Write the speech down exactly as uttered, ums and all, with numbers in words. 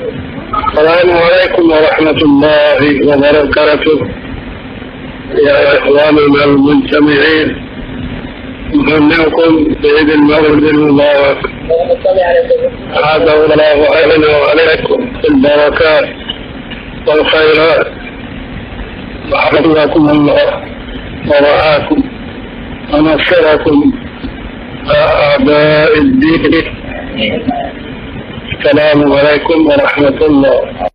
السلام عليكم ورحمة الله وبركاته يا إخواننا المجتمعين، نهنئكم بعيد المولد المبارك. هذا الله علينا وعليكم بالبركات والخيرات، وحفظكم الله ورعاكم ونصركم أعداء الدين. السلام عليكم ورحمة الله.